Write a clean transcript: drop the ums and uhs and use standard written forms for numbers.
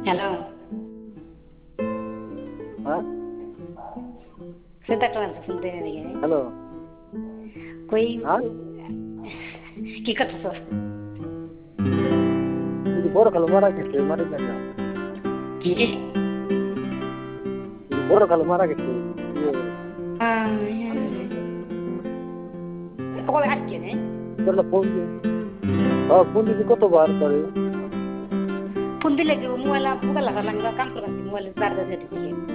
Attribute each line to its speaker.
Speaker 1: Hello,
Speaker 2: হ্যাঁ,
Speaker 1: চিন্তা করলাম শুনতে এদিকে
Speaker 2: হ্যালো,
Speaker 1: কই
Speaker 2: হ্যাঁ,
Speaker 1: কি করতেছো?
Speaker 2: ఇది బోరకలు మారాకెట్టు ಮರಿದಲ್ಲ
Speaker 1: কি
Speaker 2: ಇದು ಬೋರಕಲು ಮಾರಾಕೆಟ್ಟು
Speaker 1: কবে আসছে নে
Speaker 2: ಇದೆಲ್ಲ ಫೋನ್ দিদি কতবার করে
Speaker 1: ফোন দিলে কি মোবাইল মোবাইল লাগালাম কাম করতেছি মোবাইল চার্জ দিয়ে দিছি